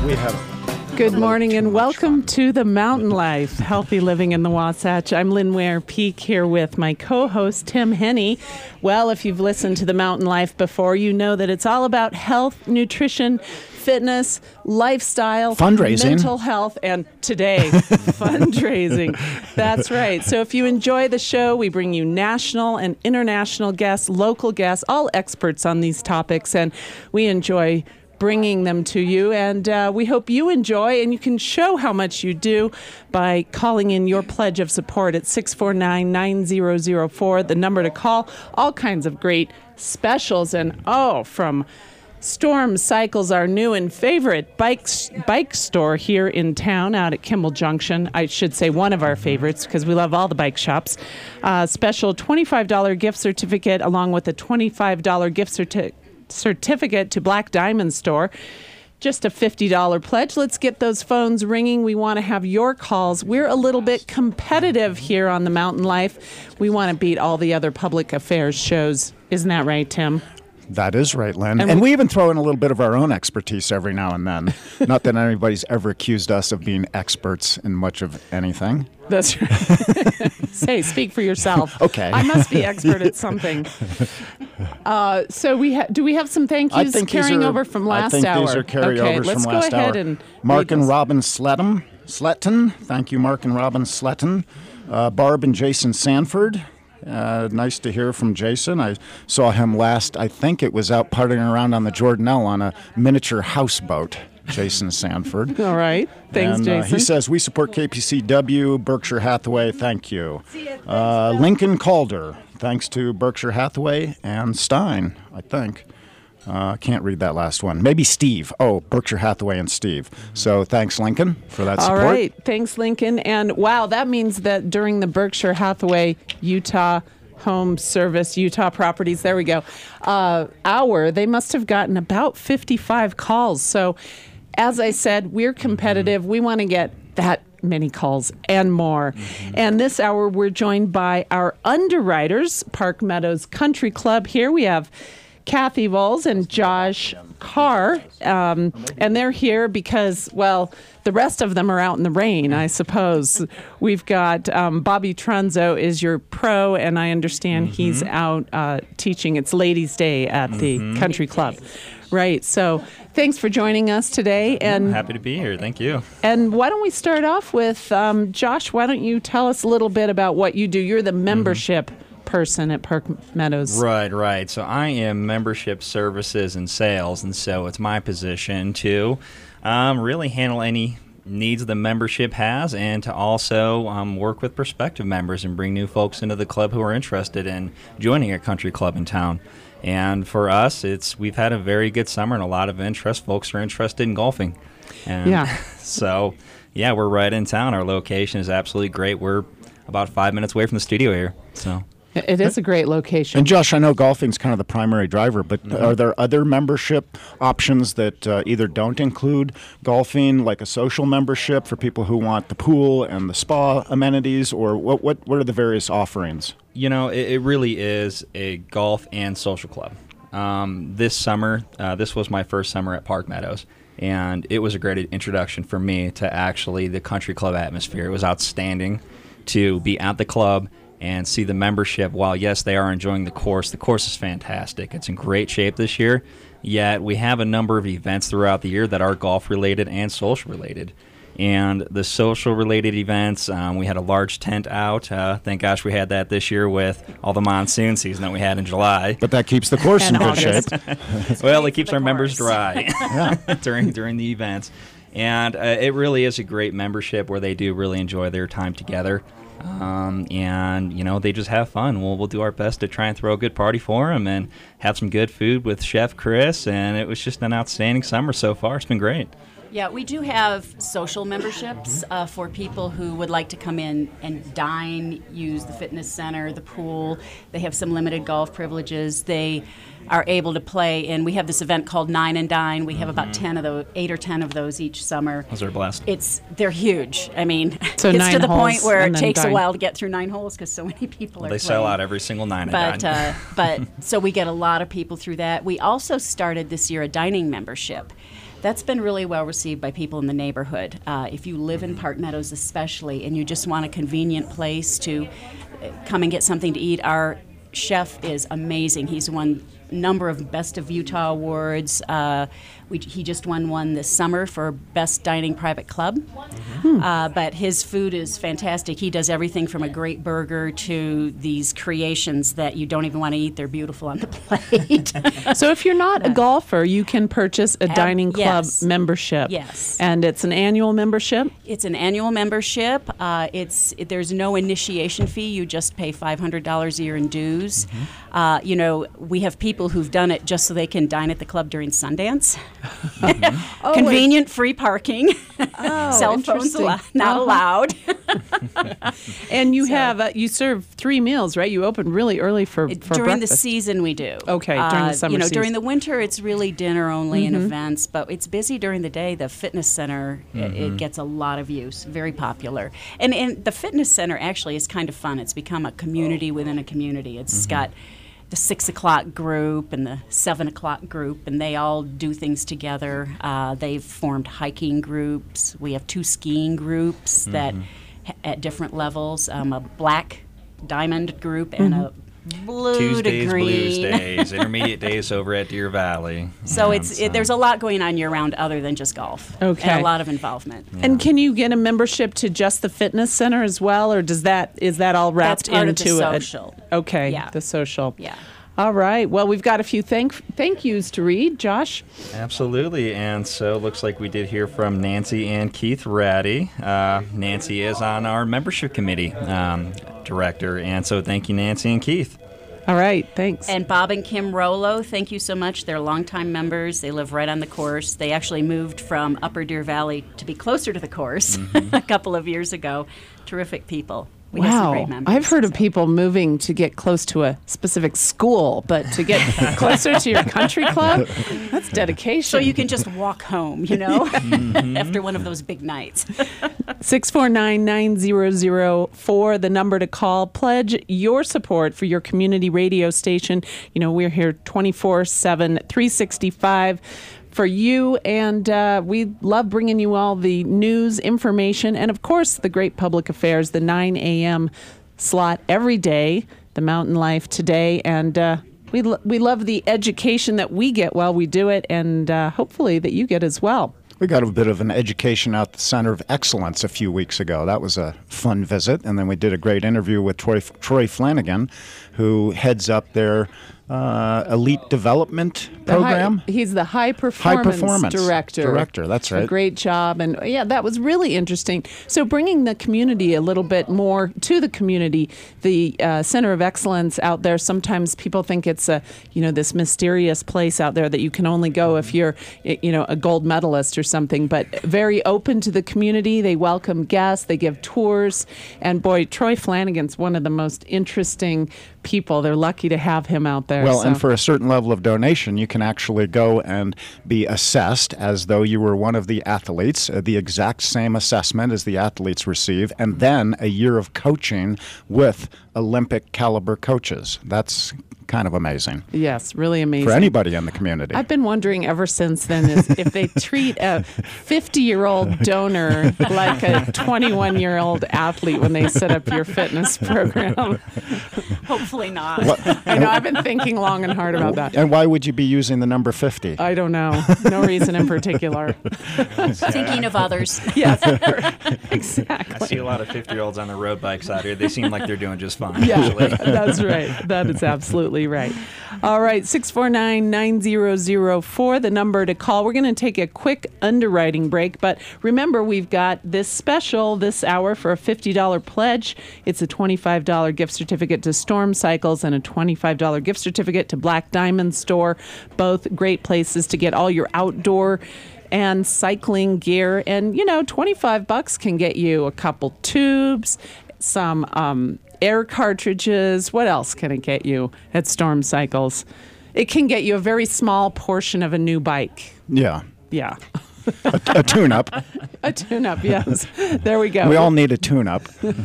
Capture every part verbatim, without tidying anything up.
we have Good morning and welcome to the Mountain Life, Healthy Living in the Wasatch. I'm Lynn Ware Peak here with my co-host Tim Henney. Well, if you've listened to the Mountain Life before, you know that it's all about health, nutrition, fitness, lifestyle, fundraising, mental health, and today, fundraising. That's right. So if you enjoy the show, we bring you national and international guests, local guests, all experts on these topics, and we enjoy bringing them to you, and uh, we hope you enjoy, and you can show how much you do by calling in your pledge of support at six four nine, nine zero zero four, the number to call. All kinds of great specials, and oh, from Storm Cycles, our new and favorite bike, bike store here in town out at Kimball Junction. I should say one of our favorites because we love all the bike shops. Uh, special twenty-five dollars gift certificate along with a twenty-five dollars gift certificate certificate to Black Diamond Store. Just a fifty dollars pledge. Let's get those phones ringing. We want to have your calls. We're a little bit competitive here on the Mountain Life. We want to beat all the other public affairs shows. Isn't that right, Tim? That is right, Lynn. And, And we, we even throw in a little bit of our own expertise every now and then. Not that anybody's ever accused us of being experts in much of anything. That's right. Say, speak for yourself. Okay. I must be expert at something. Uh, so we ha- do we have some thank I yous think these carrying are- over from last I think hour? these are carryovers okay, let's from go last ahead hour. and Mark read and those. Robin Sletton. Sletton. Thank you, Mark and Robin Sletton. Uh, Barb and Jason Sanford. Uh, nice to hear from Jason. I saw him last, I think it was out partying around on the Jordanelle on a miniature houseboat. Jason Sanford. All right. Thanks, and, uh, Jason. he says, we support K P C W, Berkshire Hathaway, thank you. Uh, Lincoln Calder, thanks to Berkshire Hathaway and Stein, I think. I uh, can't read that last one. Maybe Steve. Oh, Berkshire Hathaway and Steve. So thanks, Lincoln, for that support. All right. Thanks, Lincoln. And wow, that means that during the Berkshire Hathaway Utah Home Service, Utah Properties, there we go, uh, hour, they must have gotten about fifty-five calls. So as I said, we're competitive. We want to get that many calls and more. Mm-hmm. And this hour, we're joined by our underwriters, Park Meadows Country Club. Here we have Kathy Voles and Josh Carr, um, and they're here because, well, the rest of them are out in the rain, I suppose. We've got um, Bobby Trunzo is your pro, and I understand mm-hmm. he's out uh, teaching. It's Ladies' Day at the mm-hmm. Country Club. Right, so thanks for joining us today. And I'm happy to be here. Thank you. And why don't we start off with, um, Josh, why don't you tell us a little bit about what you do? You're the membership mm-hmm. person at Park Meadows. Right, right. So I am membership services and sales, and so it's my position to um, really handle any needs the membership has and to also um, work with prospective members and bring new folks into the club who are interested in joining a country club in town. And for us, it's we've had a very good summer and a lot of interest. Folks are interested in golfing. And yeah. So, yeah, we're right in town. Our location is absolutely great. We're about five minutes away from the studio here. So. It is a great location. And Josh, I know golfing's kind of the primary driver, but mm-hmm. are there other membership options that uh, either don't include golfing, like a social membership for people who want the pool and the spa amenities, or what what, what are the various offerings? You know, it, it really is a golf and social club. Um, this summer, uh, this was my first summer at Park Meadows, and it was a great introduction for me to actually the country club atmosphere. It was outstanding to be at the club and see the membership. While, yes, they are enjoying the course, the course is fantastic. It's in great shape this year, yet we have a number of events throughout the year that are golf-related and social-related. And the social-related events, um, we had a large tent out. Uh, thank gosh we had that this year with all the monsoon season that we had in July. But that keeps the course in good August. shape. Well, it keeps our members dry during during the events. And uh, it really is a great membership where they do really enjoy their time together. Um, and, you know, they just have fun. We'll, we'll do our best to try and throw a good party for them and have some good food with Chef Chris. And it was just an outstanding summer so far. It's been great. Yeah, we do have social memberships uh, for people who would like to come in and dine, use the fitness center, the pool. They have some limited golf privileges. They are able to play. And we have this event called Nine and Dine. We have about ten of those, eight or ten of those each summer. Those are blessed. It's they're huge. I mean, So it's nine to the holes point where and it then takes dine. a while to get through nine holes because so many people Well, are they playing. sell out every single nine But and dine. uh, but so we get a lot of people through that. We also started this year a dining membership. That's been really well received by people in the neighborhood. Uh, if you live in Park Meadows especially and you just want a convenient place to uh, come and get something to eat, our chef is amazing. He's won a number of Best of Utah awards. Uh, we, he just won one this summer for Best Dining Private Club. Hmm. Uh, but his food is fantastic. He does everything from a great burger to these creations that you don't even want to eat. They're beautiful on the plate. So if you're not a golfer, you can purchase a dining club yes. membership. Yes. And it's an annual membership? It's an annual membership. Uh, it's it, there's no initiation fee. You just pay five hundred dollars a year in dues. Mm-hmm. Uh, you know, we have people who've done it just so they can dine at the club during Sundance. Oh, Convenient, free parking. Oh, Cell phones interesting. allo- not Uh-huh. allowed. And you have, uh, you serve three meals, right? You open really early for, for during the breakfast. season, we do. Okay, during the Uh, summer You know, season. during the winter, it's really dinner only and events, but it's busy during the day. The fitness center, it, it gets a lot of use, very popular. And, and the fitness center actually is kind of fun. It's become a community within a community. It's got the six o'clock group and the seven o'clock group, and they all do things together. Uh, they've formed hiking groups. We have two skiing groups that h- at different levels, um, a black diamond group and a blue Tuesdays, to green. Blues Days, intermediate days over at Deer Valley. So And it's it, there's a lot going on year round other than just golf. Okay. And a lot of involvement. And can you get a membership to just the fitness center as well, or does that is that all wrapped That's part of into the it? social. Okay, Yeah. the social. Yeah. All right. Well, we've got a few thank thank yous to read, Josh. Absolutely, and so it looks like we did hear from Nancy and Keith Ratty. Uh, Nancy is on our membership committee um, director, and so thank you, Nancy and Keith. All right. Thanks. And Bob and Kim Rollo, thank you so much. They're longtime members. They live right on the course. They actually moved from Upper Deer Valley to be closer to the course a couple of years ago. Terrific people. We have some Wow. great members. I've heard of so. people moving to get close to a specific school, but to get closer to your country club, that's dedication. So you can just walk home, you know, after one of those big nights. six four nine, nine zero zero four, the number to call. Pledge your support for your community radio station. You know, we're here twenty-four seven, three sixty-five for you, and uh, we love bringing you all the news, information, and of course the great public affairs, the nine a.m. slot every day, the Mountain Life Today, and uh, we, lo- we love the education that we get while we do it, and uh, hopefully that you get as well. We got a bit of an education out the Center of Excellence a few weeks ago. That was a fun visit. And then we did a great interview with Troy, Troy Flanagan, who heads up their uh, elite development The high- program. he's the high performance, performance director. director, that's A right. great job. And yeah, that was really interesting. So bringing the community a little bit more to the community, the uh, Center of Excellence out there, sometimes people think it's a, you know, this mysterious place out there that you can only go if you're, y- you know, a gold medalist or something, but very open to the community. They welcome guests, they give tours. And boy, Troy Flanagan's one of the most interesting people. They're lucky to have him out there. Well, so. and for a certain level of donation, you can actually go and be assessed as though you were one of the athletes, uh, the exact same assessment as the athletes receive, and then a year of coaching with Olympic caliber coaches. That's kind of amazing Yes, really amazing. for anybody in the community. I've been wondering ever since then is if they treat a fifty-year-old donor like a twenty-one-year-old athlete when they set up your fitness program. Hopefully not. I know, I've been thinking long and hard about that. And why would you be using the number fifty? I don't know. No reason in particular. Thinking of others. Yes, I exactly. see a lot of fifty-year-olds on the road bikes out here. They seem like they're doing just fine, Yeah, actually. that's right. That is absolutely right. All right, six four nine, nine zero zero four, the number to call. We're going to take a quick underwriting break, but remember, we've got this special this hour for a fifty dollars pledge. It's a twenty-five dollars gift certificate to Storm Cycles and a twenty-five dollars gift certificate to Black Diamond Store. Both great places to get all your outdoor and cycling gear. And, you know, twenty-five bucks can get you a couple tubes, some um, air cartridges. What else can it get you at Storm Cycles? it can get you a very small portion of a new bike. Yeah. Yeah. A, a tune-up. A tune-up, yes. There we go. We all need a tune-up.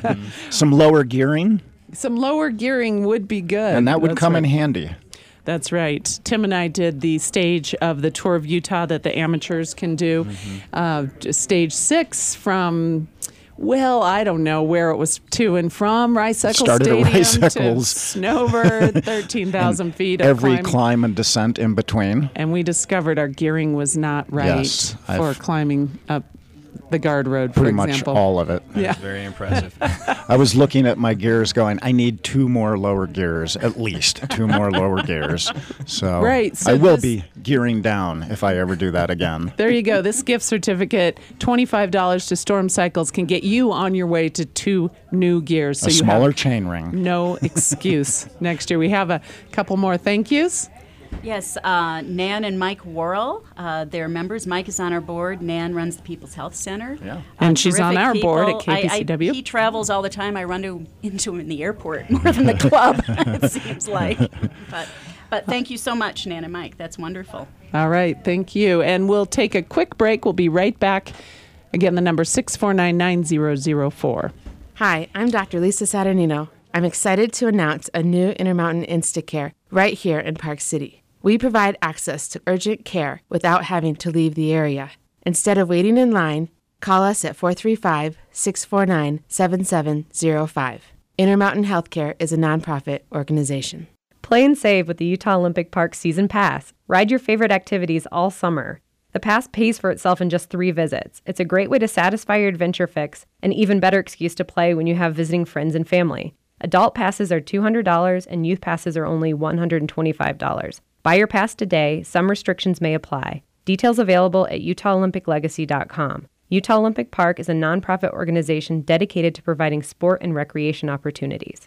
Some lower gearing. Some lower gearing would be good. And that would That's come right. in handy. That's right. Tim and I did the stage of the Tour of Utah that the amateurs can do. Mm-hmm. Uh, stage six from, well, I don't know where it was to and from, Rice-Eccles Started Stadium at Rice-Eccles. to Snover, thirteen thousand feet of Every climb. climb and descent in between. And we discovered our gearing was not right Yes, for I've- climbing up the guard road, for Pretty much example. all of it. Yeah. That's very impressive. I was looking at my gears going, I need two more lower gears, at least two more lower gears. So, Right, so I will this- be gearing down if I ever do that again. There you go. This gift certificate, twenty-five dollars to Storm Cycles, can get you on your way to two new gears. So A you smaller have chain ring. no excuse next year. We have a couple more thank yous. Yes, uh, Nan and Mike Worrell, uh, they're members. Mike is on our board. Nan runs the People's Health Center. Yeah. And she's on terrific our board at people. K P C W. I, I, he travels all the time. I run to, into him in the airport more than the club, it seems like. But, but thank you so much, Nan and Mike. That's wonderful. All right. Thank you. And we'll take a quick break. We'll be right back. Again, the number six four nine, nine zero zero four. Hi, I'm Doctor Lisa Saturnino. I'm excited to announce a new Intermountain Instacare right here in Park City. We provide access to urgent care without having to leave the area. Instead of waiting in line, call us at four three five, six four nine, seven seven zero five. Intermountain Healthcare is a nonprofit organization. Play and save with the Utah Olympic Park Season Pass. Ride your favorite activities all summer. The pass pays for itself in just three visits. It's a great way to satisfy your adventure fix, an even better excuse to play when you have visiting friends and family. Adult passes are two hundred dollars and youth passes are only one hundred twenty-five dollars. Buy your pass today. Some restrictions may apply. Details available at utah olympic legacy dot com. Utah Olympic Park is a nonprofit organization dedicated to providing sport and recreation opportunities.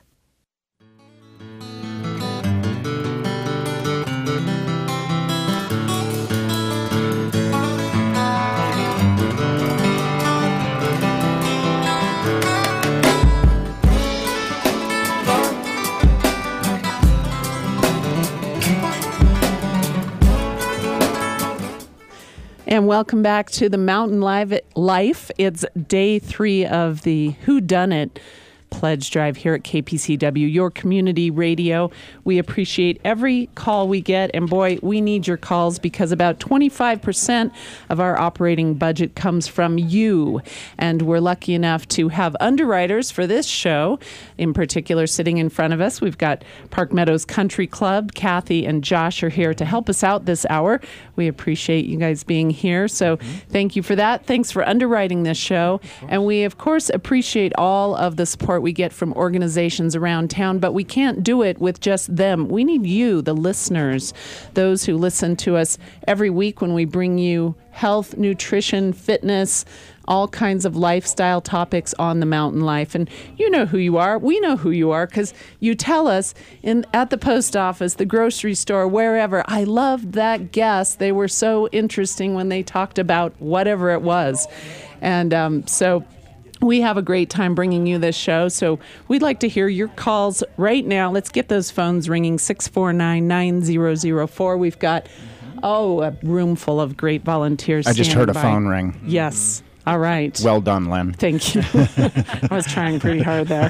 And welcome back to the Mountain Live Life. It's day three of the Whodunit Pledge Drive here at K P C W, your community radio. We appreciate every call we get, and boy, we need your calls because about twenty-five percent of our operating budget comes from you. And we're lucky enough to have underwriters for this show, in particular sitting in front of us. We've got Park Meadows Country Club. Kathy and Josh are here to help us out this hour. We appreciate you guys being here, so mm-hmm. thank you for that. Thanks for underwriting this show. And we, of course, appreciate all of the support we get from organizations around town, but we can't do it with just them. We need you, the listeners, those who listen to us every week when we bring you health, nutrition, fitness, all kinds of lifestyle topics on the Mountain Life. And you know who you are. We know who you are because you tell us in at the post office, the grocery store, wherever. I loved that guest. They were so interesting when they talked about whatever it was. And um, so we have a great time bringing you this show. So we'd like to hear your calls right now. Let's get those phones ringing, six four nine, nine zero zero four. We've got, oh, a room full of great volunteers. I just heard a standing by. phone ring. Yes. All right. Well done, Len. Thank you. I was trying pretty hard there.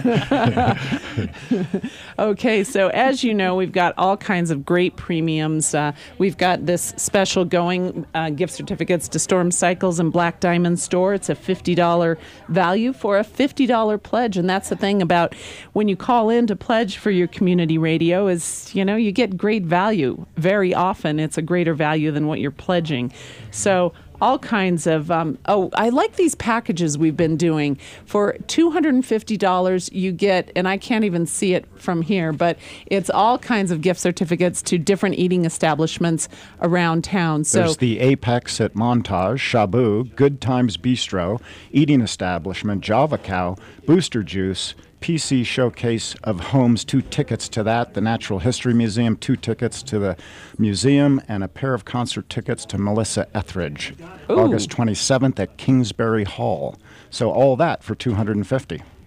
Okay, so as you know, we've got all kinds of great premiums. Uh, we've got this special going, uh, gift certificates to Storm Cycles and Black Diamond Store. It's a fifty dollars value for a fifty dollars pledge. And that's the thing about when you call in to pledge for your community radio is, you know, you get great value. Very often it's a greater value than what you're pledging. So all kinds of, um, oh, I like these packages we've been doing. For two hundred fifty dollars, you get, and I can't even see it from here, but it's all kinds of gift certificates to different eating establishments around town. So There's the Apex at Montage, Shabu, Good Times Bistro, Eating Establishment, Java Cow, Booster Juice, P C Showcase of Homes, two tickets to that, the Natural History Museum, two tickets to the museum, and a pair of concert tickets to Melissa Etheridge, Ooh. August twenty-seventh at Kingsbury Hall. So all that for two hundred fifty dollars.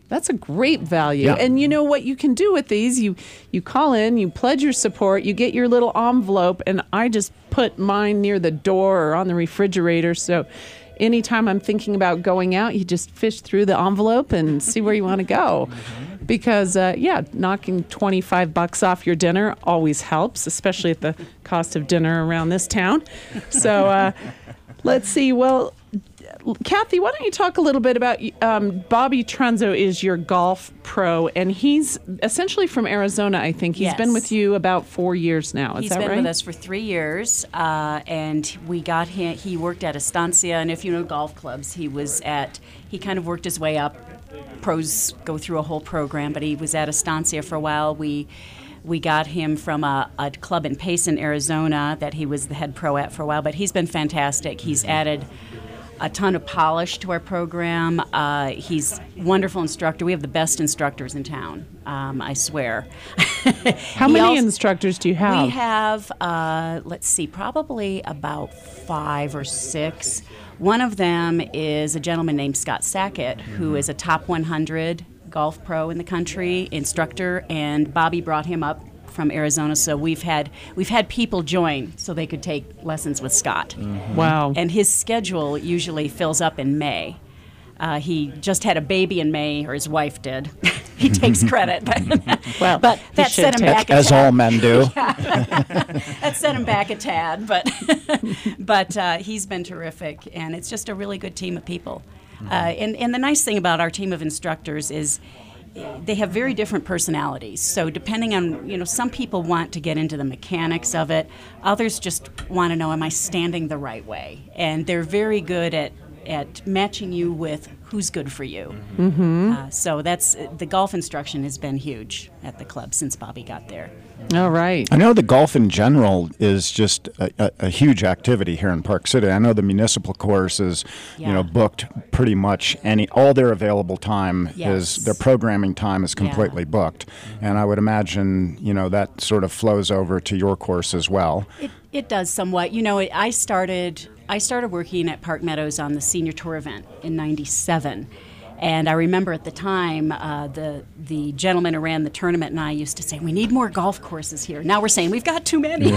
That's a great value. Yeah. And you know what you can do with these? You you call in, you pledge your support, you get your little envelope, and I just put mine near the door or on the refrigerator. So anytime I'm thinking about going out, you just fish through the envelope and see where you want to go. Because, uh, yeah, knocking twenty-five bucks off your dinner always helps, especially at the cost of dinner around this town. So uh, let's see. Well, Kathy, why don't you talk a little bit about um, Bobby Trunzo is your golf pro, and he's essentially from Arizona, I think. He's Yes. been with you about four years now. Is He's that been right? with us for three years, uh, and we got him. He worked at Estancia, and if you know golf clubs, he was at. He kind of worked his way up. Pros go through a whole program, but he was at Estancia for a while. We we got him from a, a club in Payson, Arizona, that he was the head pro at for a while. But he's been fantastic. He's added a ton of polish to our program. Uh, he's a wonderful instructor. We have the best instructors in town, um, I swear. How He many also- instructors do you have? We have, uh, let's see, probably about five or six. One of them is a gentleman named Scott Sackett, who is a top one hundred golf pro in the country, instructor, and Bobby brought him up from Arizona, so we've had we've had people join so they could take lessons with Scott. Wow. And his schedule usually fills up in May. Uh, he just had a baby in May, or his wife did. He takes credit, but, Well, but he that should set him take- back a As tad. all men do. That set him back a tad, but but uh, he's been terrific, and it's just a really good team of people. Uh, and and the nice thing about our team of instructors is they have very different personalities. So depending on, you know, some people want to get into the mechanics of it. Others just want to know, am I standing the right way? And they're very good at at matching you with who's good for you. Mm-hmm. Uh, so that's the golf instruction has been huge at the club since Bobby got there. All right. I know the golf in general is just a, a, a huge activity here in Park City. I know the municipal course is, you know, Yeah. booked pretty much any all their available time Yes. is their programming time is completely booked, and I would imagine you know that sort of flows over to your course as well. It, it does somewhat. You know, I started I started working at Park Meadows on the senior tour event in ninety-seven. And I remember at the time, uh, the the gentleman who ran the tournament and I used to say, we need more golf courses here. Now we're saying, we've got too many.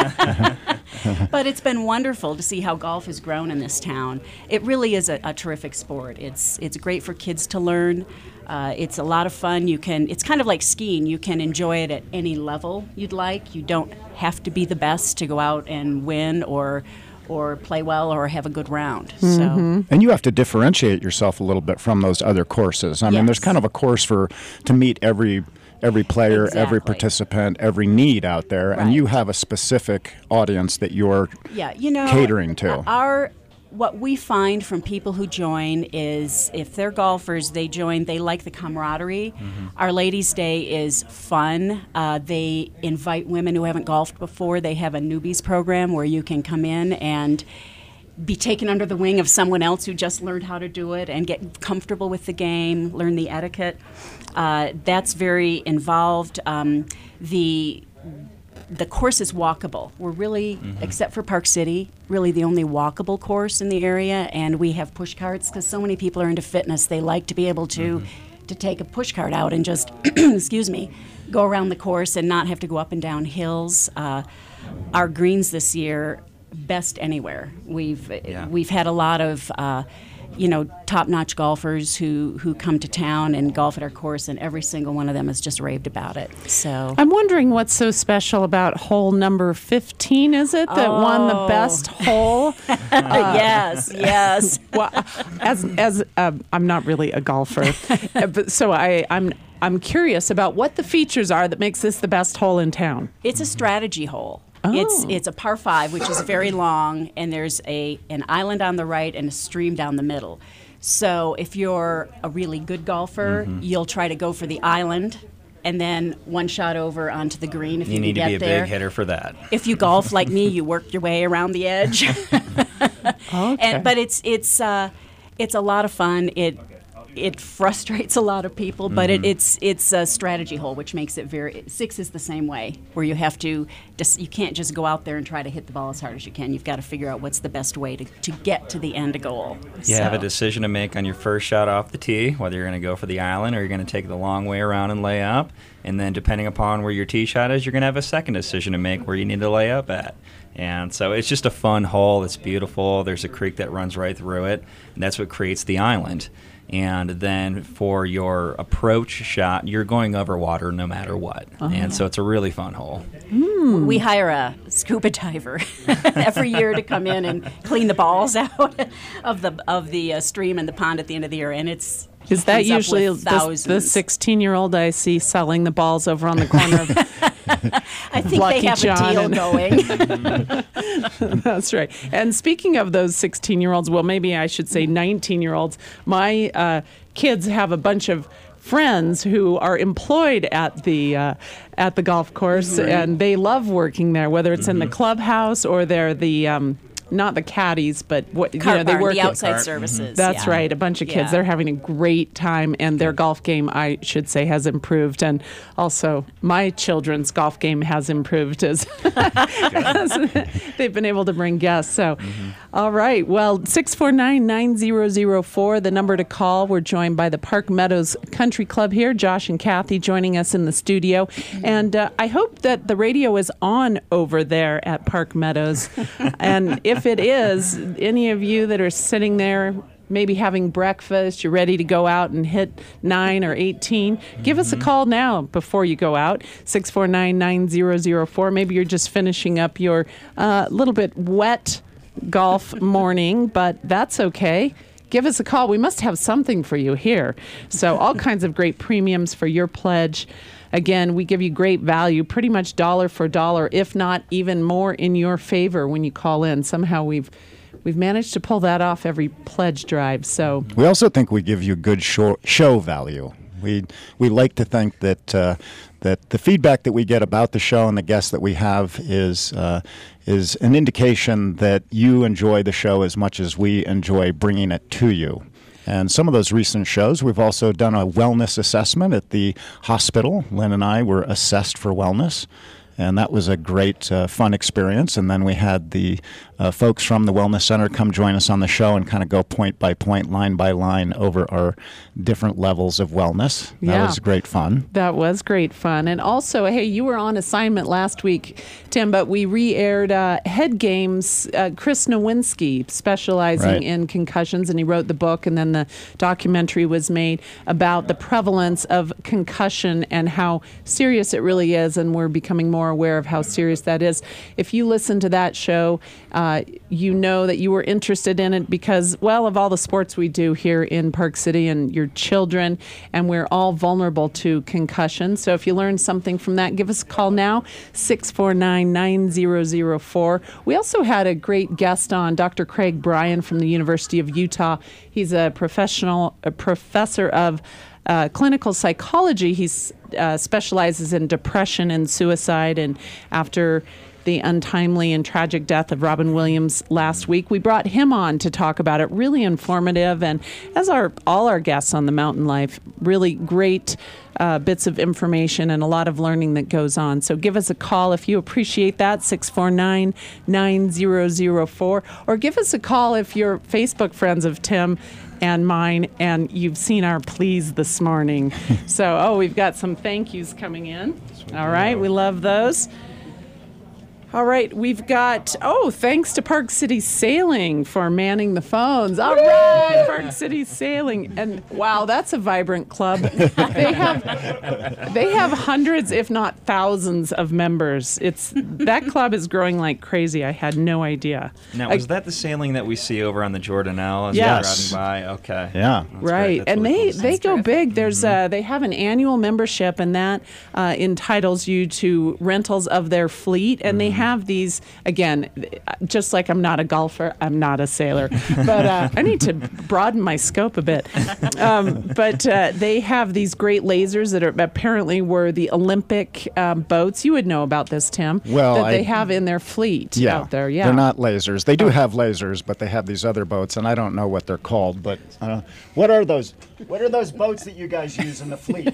But it's been wonderful to see how golf has grown in this town. It really is a, a terrific sport. It's it's great for kids to learn. Uh, it's a lot of fun. You can. It's kind of like skiing. You can enjoy it at any level you'd like. You don't have to be the best to go out and win or or play well or have a good round. So. And you have to differentiate yourself a little bit from those other courses. I mean, there's Yes. kind of a course for to meet every every player, every Exactly. participant, every need out there, and you Right. have a specific audience that you're Yeah, you know, catering to. uh, Our what we find from people who join is if they're golfers, they join. They like the camaraderie. Our Ladies' Day is fun. Uh, they invite women who haven't golfed before. They have a newbies program where you can come in and be taken under the wing of someone else who just learned how to do it and get comfortable with the game, learn the etiquette. Uh, that's very involved. Um, the the course is walkable. We're really, except for Park City, really the only walkable course in the area, and we have push carts because so many people are into fitness. They like to be able to to take a push cart out and just, excuse me, go around the course and not have to go up and down hills. Uh, our greens this year, best anywhere. We've Yeah. we've had a lot of. Uh, you know, top-notch golfers who, who come to town and golf at our course, and every single one of them has just raved about it. So I'm wondering what's so special about hole number fifteen, is it, that won the Oh. best hole? yes, yes. Well, as as uh, I'm not really a golfer, uh, but so I I'm I'm curious about what the features are that makes this the best hole in town. It's a strategy hole. It's Oh. it's a par five, which is very long, and there's a an island on the right and a stream down the middle. So if you're a really good golfer, you'll try to go for the island, and then one shot over onto the green if you, You need to can be get a there. big hitter for that. If you golf like me, you work your way around the edge. Okay. And but it's it's uh, it's a lot of fun. It it frustrates a lot of people, but mm-hmm. it, it's it's a strategy hole, which makes it very. Six is the same way, where you have to, just, you can't just go out there and try to hit the ball as hard as you can. You've got to figure out what's the best way to, to get to the end goal. You so. have a decision to make on your first shot off the tee, whether you're going to go for the island or you're going to take the long way around and lay up. And then depending upon where your tee shot is, you're going to have a second decision to make where you need to lay up at. And so it's just a fun hole. It's beautiful. There's a creek that runs right through it, and that's what creates the island. And then for your approach shot, you're going over water no matter what. Uh-huh. And so it's a really fun hole. Mm. We hire a scuba diver every year to come in and clean the balls out of the of the uh, stream and the pond at the end of the year, and it's Is that usually the sixteen-year-old I see selling the balls over on the corner of I think Lucky they have John a deal going. That's right. And speaking of those sixteen-year-olds, well, maybe I should say nineteen-year-olds, my uh, kids have a bunch of friends who are employed at the uh, at the golf course, mm-hmm. and they love working there, whether it's mm-hmm. in the clubhouse or they're the... Um, not the caddies, but what you know, they barn, work the outside at, services. That's yeah. right. A bunch of kids. Yeah. They're having a great time, and their golf game, I should say, has improved. And also, my children's golf game has improved as, as they've been able to bring guests. So, mm-hmm. all right. Well, six four nine, nine zero zero four, the number to call. We're joined by the Park Meadows Country Club here. Josh and Kathy joining us in the studio. And uh, I hope that the radio is on over there at Park Meadows. And if If it is, any of you that are sitting there, maybe having breakfast, you're ready to go out and hit nine or eighteen, mm-hmm. give us a call now before you go out, six four nine, nine zero zero four. Maybe you're just finishing up your uh, little bit wet golf morning, but that's okay. Give us a call. We must have something for you here. So all kinds of great premiums for your pledge. Again, we give you great value, pretty much dollar for dollar, if not even more in your favor when you call in. Somehow we've we've managed to pull that off every pledge drive. So we also think we give you good show, show value. We we like to think that uh, that the feedback that we get about the show and the guests that we have is uh, is an indication that you enjoy the show as much as we enjoy bringing it to you. And some of those recent shows, we've also done a wellness assessment at the hospital. Lynn and I were assessed for wellness, and that was a great, uh, fun experience. And then we had the uh, folks from the Wellness Center come join us on the show and kind of go point by point, line by line over our different levels of wellness. That yeah. was great fun. That was great fun. And also, hey, you were on assignment last week, Tim, but we re-aired uh, Head Games. Uh, Chris Nowinski, specializing right. in concussions, and he wrote the book, and then the documentary was made about the prevalence of concussion and how serious it really is, and we're becoming more aware of how serious that is. If you listen to that show, uh, you know that you were interested in it because, well, of all the sports we do here in Park City and your children, and we're all vulnerable to concussion. So if you learned something from that, give us a call now, six four nine, nine zero zero four. We also had a great guest on, Doctor Craig Bryan from the University of Utah. He's a professional, a professor of Uh, clinical psychology. He uh, specializes in depression and suicide. And after the untimely and tragic death of Robin Williams last week, we brought him on to talk about it. Really informative, and as are all our guests on the Mountain Life, really great uh, bits of information and a lot of learning that goes on. So give us a call if you appreciate that, six four nine, nine zero zero four, or give us a call if you're Facebook friends of Tim and mine, and you've seen our pleas this morning. So, oh, we've got some thank yous coming in. All right, we love those. All right, we've got, oh, thanks to Park City Sailing for manning the phones. All right, Park City Sailing. And wow, that's a vibrant club. They have they have hundreds, if not thousands of members. It's that club is growing like crazy. I had no idea. Now, is I, that the sailing that we see over on the Jordanelle as yes. we're driving by? Okay. Yeah. That's right. And really they, cool. they go terrific. big. There's Mm-hmm. uh, they have an annual membership, and that uh, entitles you to rentals of their fleet, and they have have these, again, just like I'm not a golfer, I'm not a sailor, but uh, I need to broaden my scope a bit. Um, but uh, they have these great lasers that are apparently were the Olympic um, boats. You would know about this, Tim. Well, that they I- have in their fleet Yeah, out there. Yeah, they're not lasers. They do have lasers, but they have these other boats, and I don't know what they're called. But uh, what are those? What are those boats that you guys use in the fleet?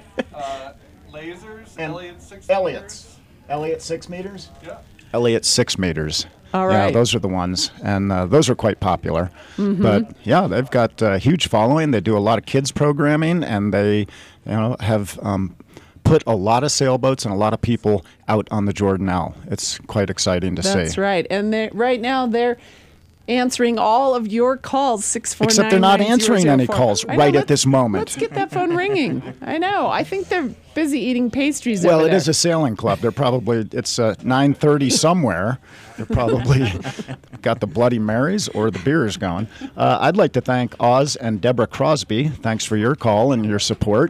Uh, lasers, And Elliott six Elliott's. Elliott six meters. Yeah. Elliott six meters. All Yeah, right. those are the ones, and uh, those are quite popular. Mm-hmm. But yeah, they've got a huge following. They do a lot of kids programming, and they, you know, have um, put a lot of sailboats and a lot of people out on the Jordanelle. It's quite exciting to see. That's right. And they right now they're answering all of your calls. Six four nine. Except they're not answering any calls right at this moment. Let's get that phone ringing. I know. I think they're busy eating pastries. Well, over it there. is a sailing club. They're probably it's uh, nine thirty somewhere. They're probably got the Bloody Marys or the beers going. Uh, I'd like to thank Oz and Deborah Crosby. Thanks for your call and your support,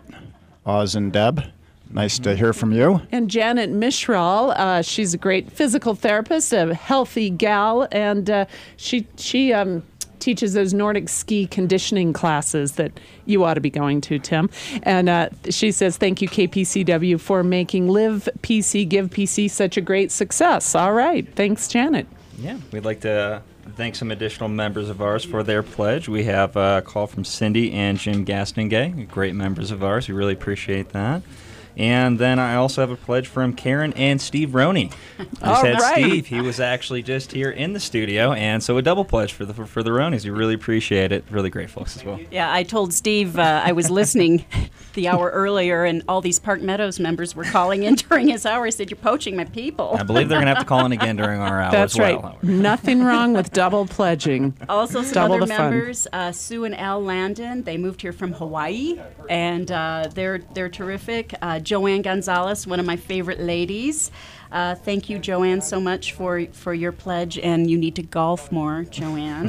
Oz and Deb. Nice to hear from you. And Janet Mishral, uh, she's a great physical therapist, a healthy gal, and uh, she she um, teaches those Nordic ski conditioning classes that you ought to be going to, Tim. And uh, she says, thank you, K P C W, for making Live P C, Give P C such a great success. All right. Thanks, Janet. Yeah, we'd like to thank some additional members of ours for their pledge. We have a call from Cindy and Jim Gastingay, great members of ours. We really appreciate that. And then I also have a pledge from Karen and Steve Roney. We just All had right. Steve. He was actually just here in the studio, and so a double pledge for the for, for the Roneys. We really appreciate it. Really great folks as well. Yeah, I told Steve uh, I was listening the hour earlier, and all these Park Meadows members were calling in during his hour. I said, "You're poaching my people." I believe they're going to have to call in again during our hour That's as well. right. Nothing wrong with double pledging. Also, some Double other the fun. members, uh, Sue and Al Landon. They moved here from Hawaii, and uh, they're they're terrific. Uh, Joanne Gonzalez, one of my favorite ladies. Uh, thank you, Joanne, so much for for your pledge, and you need to golf more, Joanne.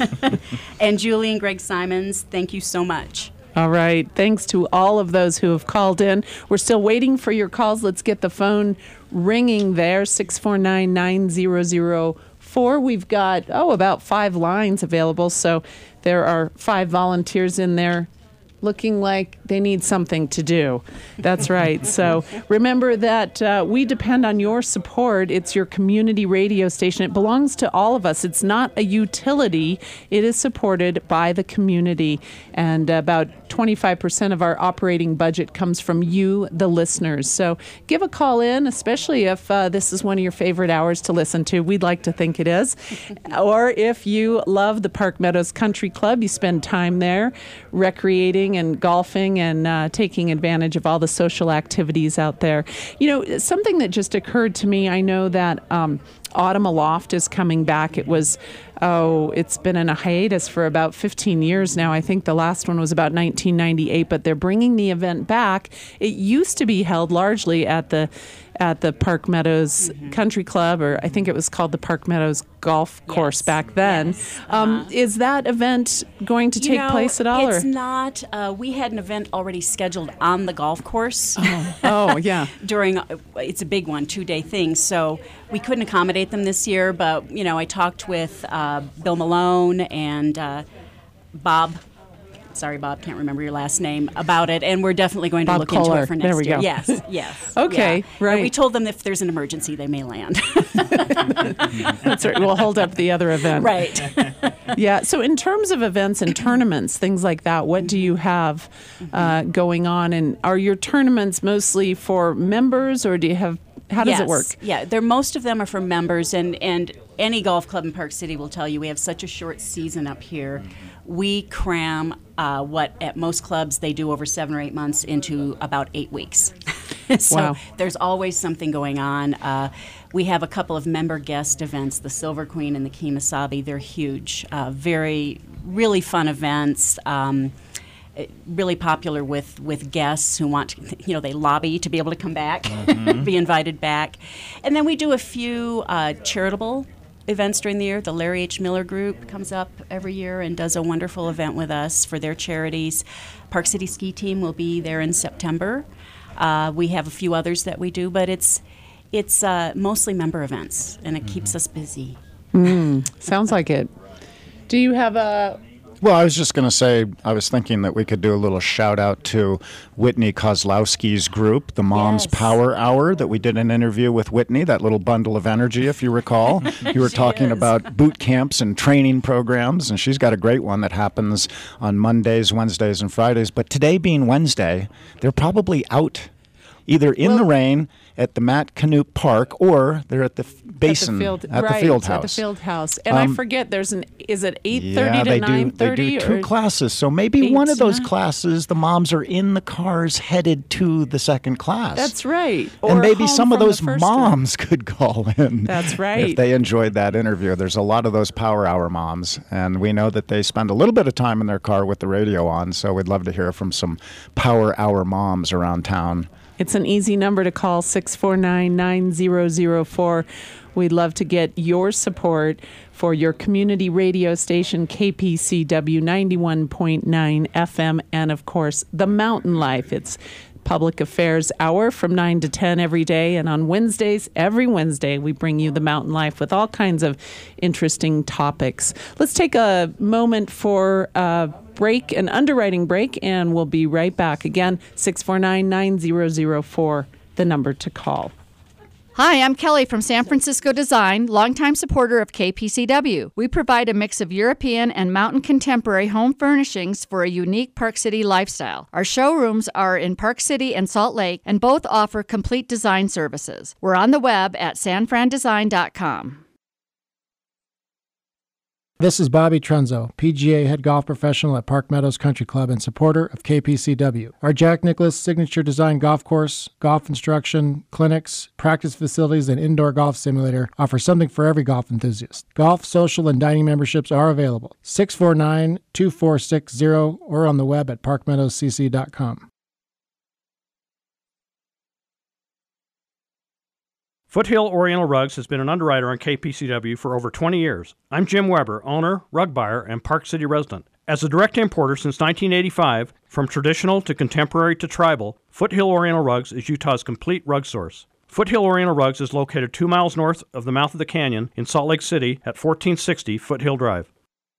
And Julie and Greg Simons, thank you so much. All right. Thanks to all of those who have called in. We're still waiting for your calls. Let's get the phone ringing there, six four nine, nine zero zero four. We've got, oh, about five lines available. So there are five volunteers in there looking like they need something to do. That's right. So remember that uh, we depend on your support. It's your community radio station. It belongs to all of us. It's not a utility. It is supported by the community. And about twenty-five percent of our operating budget comes from you, the listeners. So give a call in, especially if uh, this is one of your favorite hours to listen to. We'd like to think it is. Or if you love the Park Meadows Country Club, you spend time there recreating and golfing and uh, taking advantage of all the social activities out there. You know, something that just occurred to me, I know that um, Autumn Aloft is coming back. It was, oh, it's been in a hiatus for about fifteen years now. I think the last one was about nineteen ninety-eight, but they're bringing the event back. It used to be held largely at the at the Park Meadows mm-hmm. Country Club, or I think it was called the Park Meadows Golf Course yes. back then. Yes. Uh-huh. Um, is that event going to You take know, place at all? It's or? not. Uh, we had an event already scheduled on the golf course. Oh, yeah. During, uh, it's a big one, two-day thing. So we couldn't accommodate them this year. But you know, I talked with uh, Bill Malone and uh, Bob. Sorry, Bob, can't remember your last name, about it, and we're definitely going to Bob look Kohler. into it for next There we year. go. Yes, yes. Okay, yeah. right. And we told them if there's an emergency, they may land. That's right. We'll hold up the other event. Right. Yeah. So in terms of events and tournaments, things like that, what do you have uh, going on? And are your tournaments mostly for members, or do you have, how does yes. it work? Yeah, they're, most of them are for members, and, and any golf club in Park City will tell you we have such a short season up here. We cram uh, what at most clubs they do over seven or eight months into about eight weeks. So Wow. there's always something going on. Uh, we have a couple of member guest events, the Silver Queen and the Kemosabe. They're huge, uh, very, really fun events. Um, really popular with, with guests who want to, you know, they lobby to be able to come back, mm-hmm. be invited back. And then we do a few uh, charitable events during the year. The Larry H. Miller Group comes up every year and does a wonderful event with us for their charities. Park City Ski Team will be there in September. Uh, we have a few others that we do, but it's It's uh, mostly member events, and it keeps us busy. Mm, sounds like it. Do you have a... Well, I was just going to say, I was thinking that we could do a little shout out to Whitney Kozlowski's group, the Mom's Yes. Power Hour, that we did an interview with Whitney, that little bundle of energy, if you recall. You were She talking is. about boot camps and training programs, and she's got a great one that happens on Mondays, Wednesdays, and Fridays. But today being Wednesday, they're probably out either in the rain at the Matt Canoop Park, or they're at the f- basin at the field, at right, the field At house. the field house. And I Um, forget, there's an, is it eight thirty Yeah, to they do. nine They thirty? do two or classes. So maybe eight one of to those nine? classes, the moms are in the cars headed to the second class. That's right. And Or maybe home some of from the those first one. moms could call in. That's right. If they enjoyed that interview. There's a lot of those Power Hour moms, and we know that they spend a little bit of time in their car with the radio on, so we'd love to hear from some Power Hour moms around town. It's an easy number to call, six four nine, nine zero zero four. We'd love to get your support for your community radio station, K P C W ninety-one point nine F M, and of course, The Mountain Life. It's Public Affairs Hour from nine to ten every day. And on Wednesdays, every Wednesday, we bring you The Mountain Life with all kinds of interesting topics. Let's take a moment for a break, an underwriting break, and we'll be right back. Again, six four nine, nine zero zero four, the number to call. Hi, I'm Kelly from San Francisco Design, longtime supporter of K P C W. We provide a mix of European and mountain contemporary home furnishings for a unique Park City lifestyle. Our showrooms are in Park City and Salt Lake, and both offer complete design services. We're on the web at san fran design dot com. This is Bobby Trunzo, P G A head golf professional at Park Meadows Country Club and supporter of K P C W. Our Jack Nicklaus signature design golf course, golf instruction, clinics, practice facilities, and indoor golf simulator offer something for every golf enthusiast. Golf, social, and dining memberships are available. six four nine, two four six zero or on the web at park meadows c c dot com. Foothill Oriental Rugs has been an underwriter on K P C W for over twenty years. I'm Jim Weber, owner, rug buyer, and Park City resident. As a direct importer since nineteen eighty-five, from traditional to contemporary to tribal, Foothill Oriental Rugs is Utah's complete rug source. Foothill Oriental Rugs is located two miles north of the mouth of the canyon in Salt Lake City at fourteen sixty Foothill Drive.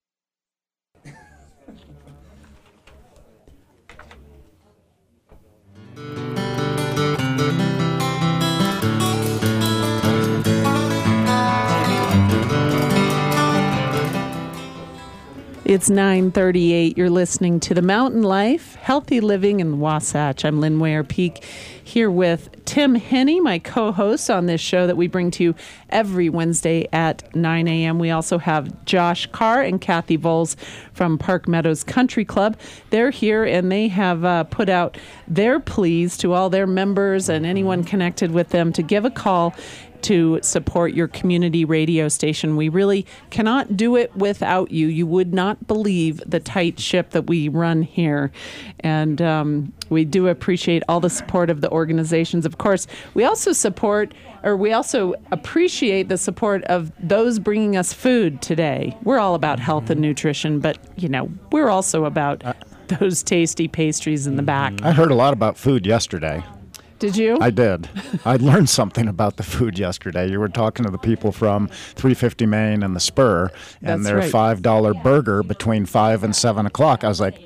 It's nine thirty-eight. You're listening to The Mountain Life, Healthy Living in Wasatch. I'm Lynn Ware Peak, here with Tim Henney, my co-host on this show that we bring to you every Wednesday at nine a.m. We also have Josh Carr and Kathy Voles from Park Meadows Country Club. They're here, and they have uh, put out their pleas to all their members and anyone connected with them to give a call to support your community radio station. We really cannot do it without you. You would not believe the tight ship that we run here. And um, we do appreciate all the support of the organizations. Of course, we also support, or we also appreciate the support of those bringing us food today. We're all about health and nutrition, but, you know, we're also about those tasty pastries in the back. I heard a lot about food yesterday. Did you? I did. I learned something about the food yesterday. You were talking to the people from three fifty Main and the Spur, and That's their right. five dollar burger between five and seven o'clock. I was like,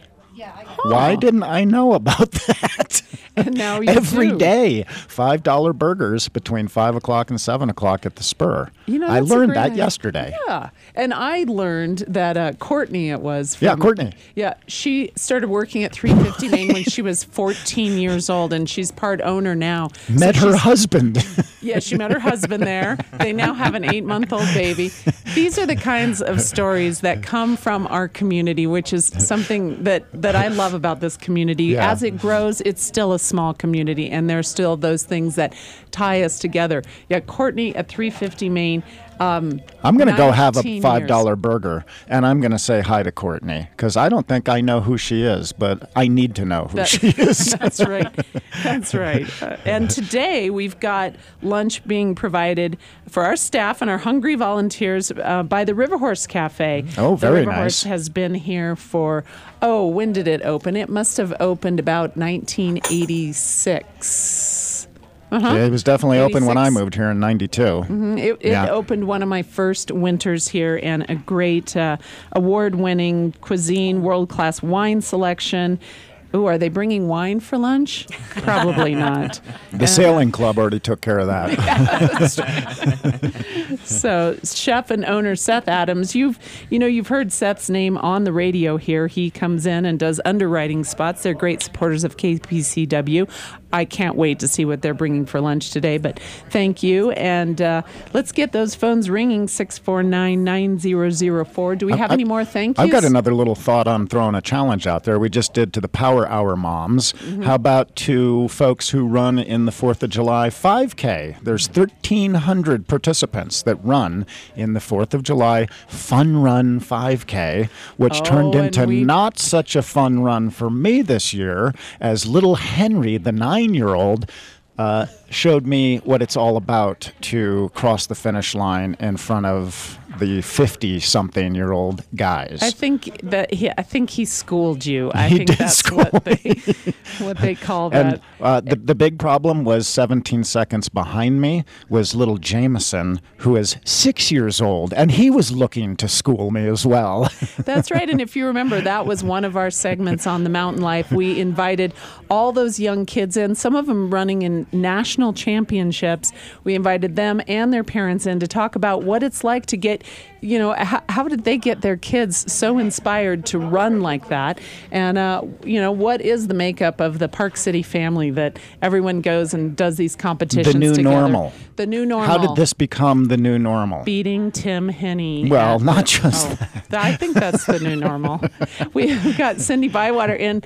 why didn't I know about that? And now you Every do. day, five dollar burgers between five o'clock and seven o'clock at the Spur. You know, I that's a learned great that idea. yesterday. Yeah. And I learned that uh, Courtney, it was. From, Yeah, Courtney. Yeah. She started working at three fifty Main when she was fourteen years old, and she's part owner now. So Met her she's- husband. Yeah, she met her husband there. They now have an eight-month-old baby. These are the kinds of stories that come from our community, which is something that, that I love about this community. Yeah. As it grows, it's still a small community, and there's still those things that tie us together. Yeah, Courtney at three fifty Main. Um, I'm going to go have a nineteen five dollar years. burger, and I'm going to say hi to Courtney, because I don't think I know who she is, but I need to know who That- she is. That's right. That's right. Uh, and today we've got lunch being provided for our staff and our hungry volunteers uh, by the River Horse Cafe. Oh, very the River nice. Horse has been here for, oh, when did it open? It must have opened about nineteen eighty-six. Uh, Uh-huh. It was definitely open when I eighty-six. moved here in ninety-two. Mm, It, it Yeah. opened one of my first winters here, and a great uh, award-winning cuisine, world-class wine selection. Ooh, are they bringing wine for lunch? Probably not. The sailing club already took care of that. So, chef and owner Seth Adams, you've you know you've heard Seth's name on the radio here. He comes in and does underwriting spots. They're great supporters of K P C W. I can't wait to see what they're bringing for lunch today. But thank you, and uh, let's get those phones ringing. six four nine, nine zero zero four. Do we have I- any more thank yous? I've got another little thought on throwing a challenge out there. We just did to the Power Hour moms. Mm-hmm. How about to folks who run in the fourth of July five K? There's thirteen hundred participants that run in the fourth of July Fun Run five K, which Oh, turned and into we- not such a fun run for me this year, as little Henry, the nine-year-old, uh, showed me what it's all about to cross the finish line in front of the fifty-something-year-old guys. I think that he, I think he schooled you. I He think did that's school what they what they call And that. uh, the, the big problem was seventeen seconds behind me was little Jameson, who is six years old, and he was looking to school me as well. That's right. And if you remember, that was one of our segments on the Mountain Life. We invited all those young kids in, some of them running in national championships. We invited them and their parents in to talk about what it's like to get, you know, how, how did they get their kids so inspired to run like that? And, uh, you know, what is the makeup of the Park City family that everyone goes and does these competitions The new together? normal. The new normal. How did this become the new normal? Beating Tim Henney. Well, at not the- just oh, I think that's the new normal. We've got Cindy Bywater in,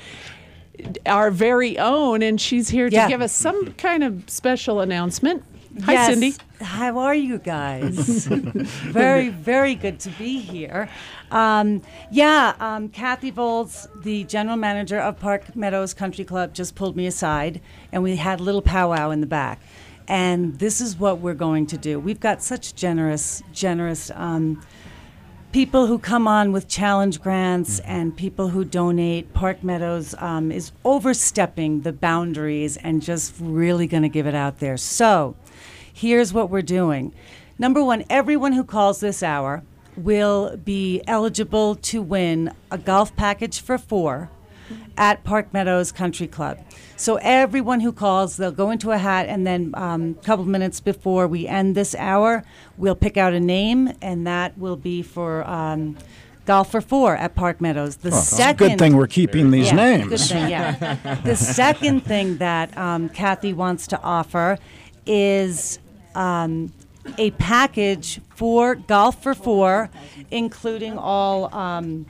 our very own, and she's here to Yeah. give us some kind of special announcement. Hi, Yes. Cindy. How are you guys? very, very good to be here. Um, yeah, um, Kathy Volz, the general manager of Park Meadows Country Club, just pulled me aside, and we had a little powwow in the back. And this is what we're going to do. We've got such generous, generous um, people who come on with challenge grants and people who donate. Park Meadows um, is overstepping the boundaries and just really going to give it out there. So here's what we're doing. Number one, everyone who calls this hour will be eligible to win a golf package for four at Park Meadows Country Club. So everyone who calls, they'll go into a hat, and then um, a couple minutes before we end this hour, we'll pick out a name, and that will be for um, golf for four at Park Meadows. The Oh, it's a second, good thing we're keeping these yeah, names. Good thing, yeah. The second thing that um, Kathy wants to offer is um, a package for golf for four, including all um,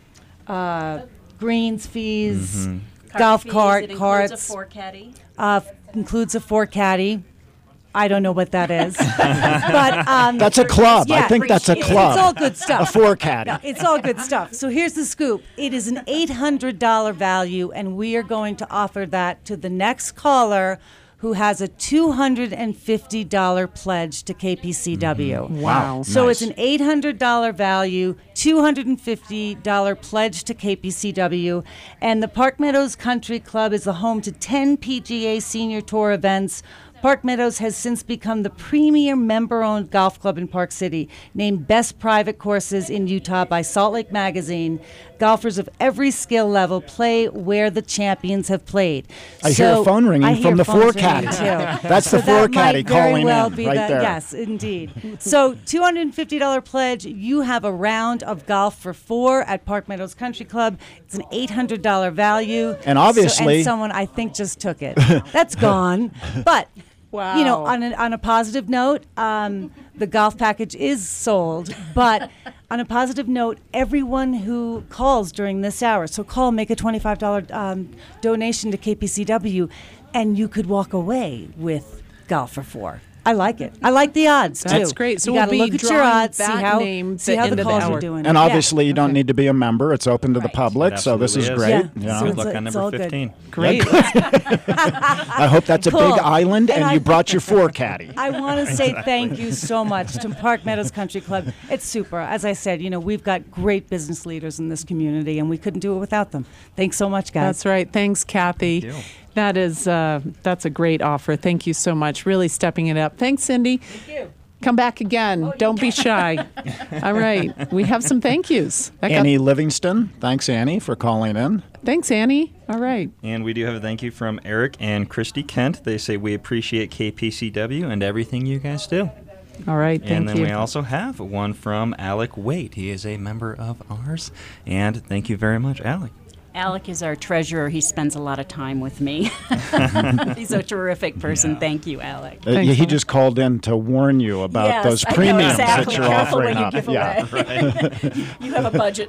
uh, greens fees, golf cart, It carts. includes a four caddy. Uh, includes a four caddy. I don't know what that is, but um, That's a club. I yeah, think that's a it's- club. It's all good stuff. A four caddy. No, it's all good stuff. So here's the scoop. It is an eight hundred dollars value, and we are going to offer that to the next caller who has a two hundred fifty dollars pledge to K P C W. Wow. So Nice. it's an eight hundred dollars value, two hundred fifty dollars pledge to K P C W. And the Park Meadows Country Club is the home to ten P G A Senior Tour events. Park Meadows has since become the premier member-owned golf club in Park City, named Best Private Courses in Utah by Salt Lake Magazine. Golfers of every skill level play where the champions have played. I hear a phone ringing I from hear the phones four ringing, caddy. too. That's So the four that might caddy very calling well in be right the- there. Yes, indeed. So two hundred fifty dollars pledge. You have a round of golf for four at Park Meadows Country Club. It's an eight hundred dollars value. And So- obviously- and someone I think just took it. That's gone. But Wow. you know, on a, on a positive note, um, the golf package is sold. But on a positive note, everyone who calls during this hour, so call, make a twenty-five dollars um, donation to K P C W, and you could walk away with golf for four. I like it. I like the odds, too. That's great. So you we'll gotta be look at your drawing odds, see that how, name see the how end the of the calls hour. are doing. And Yeah. obviously, you don't need to be a member. It's open to the public, It so this is absolutely great. is. you Yeah. know. So Good it's- luck on it's number all good. fifteen. Great. I hope that's a Cool. big island, and, And I- you brought your four caddy. I want to say thank you so much to Park Meadows Country Club. It's super. As I said, you know, we've got great business leaders in this community, and we couldn't do it without them. Thanks so much, guys. That's right. Thanks, Kathy. you. That is, uh, that's a great offer. Thank you so much. Really stepping it up. Thanks, Cindy. Thank you. Come back again. Oh, Don't be shy. All right. We have some thank yous. That got- Annie Livingston. Thanks, Annie, for calling in. Thanks, Annie. All right. And we do have a thank you from Eric and Christy Kent. They say we appreciate K P C W and everything you guys do. All right. Thank and then you. we also have one from Alec Waite. He is a member of ours. And thank you very much, Alec. Alec is our treasurer. He spends a lot of time with me. He's a terrific person. Yeah. Thank you, Alec. Uh, Thanks, he Alec. just called in to warn you about Yes, those I know premiums exactly. that you're Careful offering when you up. give Yeah. away. You have a budget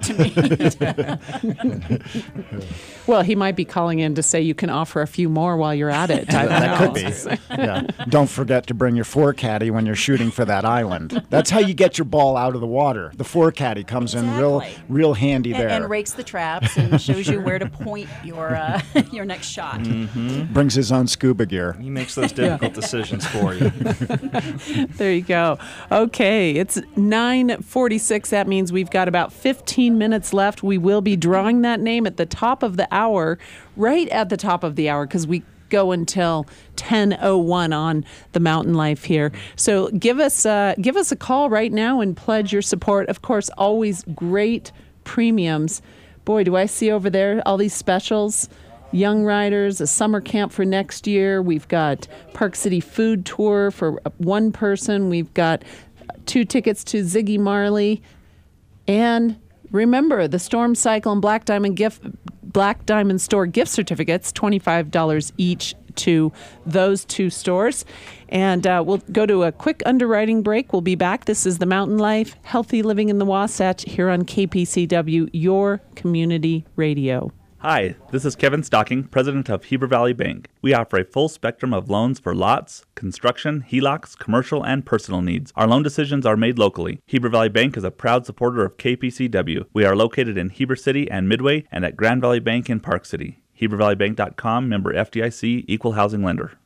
to meet. Well, he might be calling in to say you can offer a few more while you're at it. I don't That know. could be. Yeah. Don't forget to bring your four caddy when you're shooting for that island. That's how you get your ball out of the water. The four caddy comes in real, Exactly. real handy and, there. and rakes the traps and shows you where to point your uh, your next shot. Brings his own scuba gear. He makes those difficult decisions for you. There you go. Okay, it's nine forty-six. That means we've got about fifteen minutes left. We will be drawing that name at the top of the hour, right at the top of the hour, because we go until ten oh one on the Mountain Life here. So give us uh, give us a call right now and pledge your support. Of course, always great premiums. Boy, do I see over there all these specials. Young Riders, a summer camp for next year. We've got Park City food tour for one person. We've got two tickets to Ziggy Marley. And remember, the Storm Cycle and Black Diamond gift Black Diamond Store gift certificates, twenty-five dollars each to those two stores. And uh, we'll go to a quick underwriting break. We'll be back. This is the Mountain Life, Healthy Living in the Wasatch here on K P C W, your community radio. Hi, this is Kevin Stocking, president of Heber Valley Bank. We offer a full spectrum of loans for lots, construction, H E L O Cs, commercial, and personal needs. Our loan decisions are made locally. Heber Valley Bank is a proud supporter of K P C W. We are located in Heber City and Midway and at Grand Valley Bank in Park City. Heber Valley Bank dot com, member F D I C, equal housing lender.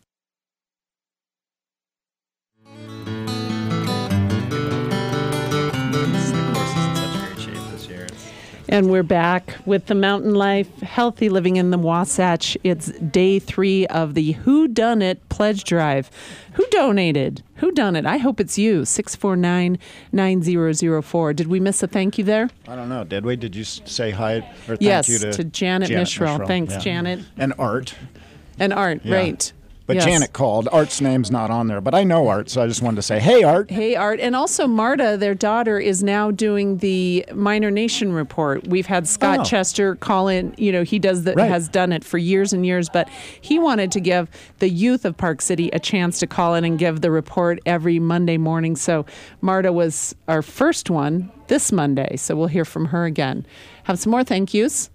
And we're back with the Mountain Life, Healthy Living in the Wasatch. It's day three of the Who Done It Pledge Drive. Who donated? Who done it? I hope it's you. six four nine, nine zero zero four. Did we miss a thank you there? I don't know. Did we? Did you s- say hi or thank Yes, you to, to Janet Mishral. Thanks, Janet. And Art. And Art, Yeah. right. But Yes. Janet called. Art's name's not on there, but I know Art, so I just wanted to say, hey, Art. Hey, Art. And also, Marta, their daughter, is now doing the Minor Nation report. We've had Scott Oh. Chester call in. You know, he does the, Right. has done it for years and years, but he wanted to give the youth of Park City a chance to call in and give the report every Monday morning. So Marta was our first one this Monday, so we'll hear from her again. Have some more thank yous.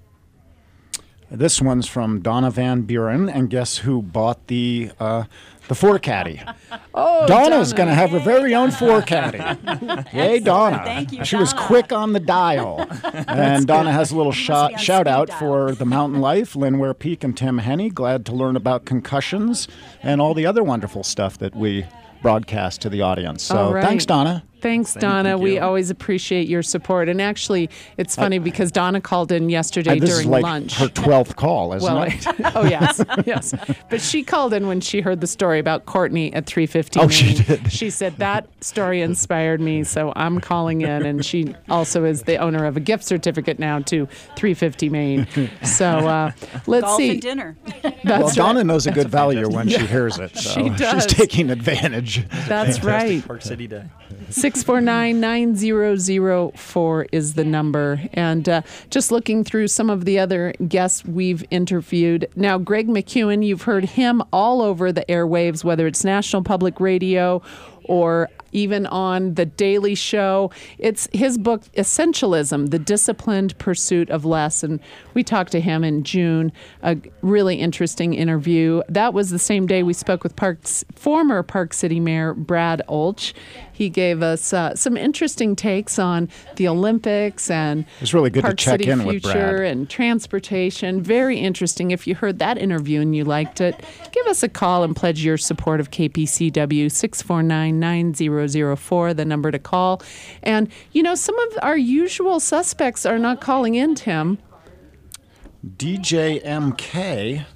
This one's from Donna Van Buren, and guess who bought the uh, the four caddy? Oh, Donna's Donna. going to have her very own four caddy. Yay, Donna! Thank you, She was Donna. quick on the dial. And Donna has a little shot, on shout speed out dial. for the Mountain Life, Linware Peak, and Tim Henney. Glad to learn about concussions and all the other wonderful stuff that we broadcast to the audience. So All right. thanks, Donna. Thanks, Thank Donna. We you. always appreciate your support. And actually, it's funny because Donna called in yesterday Uh, this during is like lunch. her twelfth call, isn't Well, it? oh yes, yes. But she called in when she heard the story about Courtney at three fifty. Oh, she did. She said that story inspired me, so I'm calling in. And she also is the owner of a gift certificate now to three fifty Main. So uh, let's Golf see. and dinner. That's Well, right. Donna knows a good value when she hears it. So She does. she's taking advantage. That's right. Park City Day. six four nine, nine zero zero four is the number. And uh, just looking through some of the other guests we've interviewed. Now, Greg McEwen, you've heard him all over the airwaves, whether it's National Public Radio or even on The Daily Show. It's his book, Essentialism, The Disciplined Pursuit of Less. And we talked to him in June, a really interesting interview. That was the same day we spoke with Parks, former Park City Mayor Brad Olch. He gave us uh, some interesting takes on the Olympics and It's really good to Park check City in with future Brad. and transportation. Very interesting. If you heard that interview and you liked it, give us a call and pledge your support of K P C W. six four nine, nine zero zero four, the number to call. And, you know, some of our usual suspects are not calling in, Tim. D J M K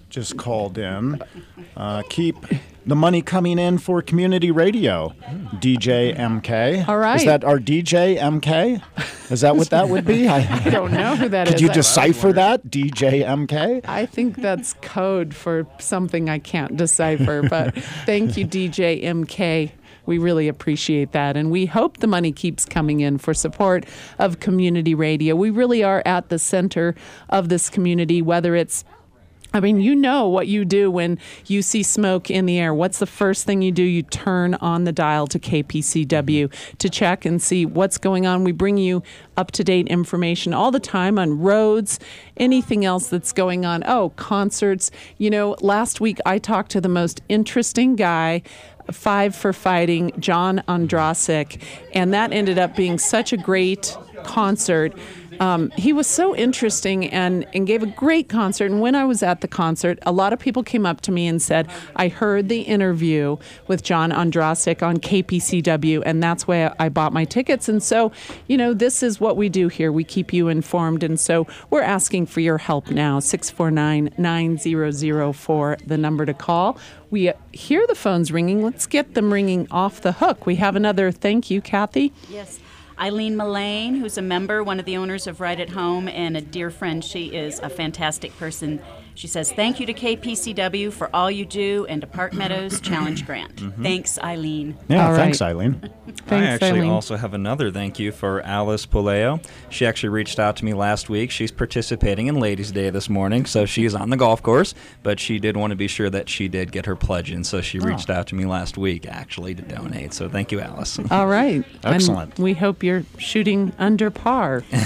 just called in. Uh, keep the money coming in for community radio. D J M K. All right. Is that our D J M K? Is that what that would be? I, I don't know who that could is. you I- decipher that? D J M K? I think that's code for something I can't decipher, but thank you, D J M K. We really appreciate that. And we hope the money keeps coming in for support of community radio. We really are at the center of this community, whether it's I mean, you know what you do when you see smoke in the air. What's the first thing you do? You turn on the dial to K P C W to check and see what's going on. We bring you up-to-date information all the time on roads, anything else that's going on. Oh, concerts. You know, last week I talked to the most interesting guy, Five for Fighting, John Ondrasik, and that ended up being such a great concert. Um, he was so interesting and, and gave a great concert. And when I was at the concert, a lot of people came up to me and said, I heard the interview with John Ondrasik on K P C W, and that's why I bought my tickets. And so, you know, this is what we do here. We keep you informed. And so we're asking for your help now. six four nine, nine zero zero four, the number to call. We hear the phones ringing. Let's get them ringing off the hook. We have another thank you, Kathy. Yes. Eileen Mullane, who's a member, one of the owners of Right at Home, and a dear friend. She is a fantastic person. She says, thank you to K P C W for all you do and to Park Meadows Challenge Grant. Mhm. Thanks, Eileen. Yeah, thanks, Eileen. I Thanks, actually Eileen. also have another thank you for Alice Puleo. She actually reached out to me last week. She's participating in Ladies' Day this morning, so she's on the golf course, but she did want to be sure that she did get her pledge in, so she reached out to me last week, actually, to donate. So thank you, Alice. All right. Excellent. And we hope you're shooting under par. you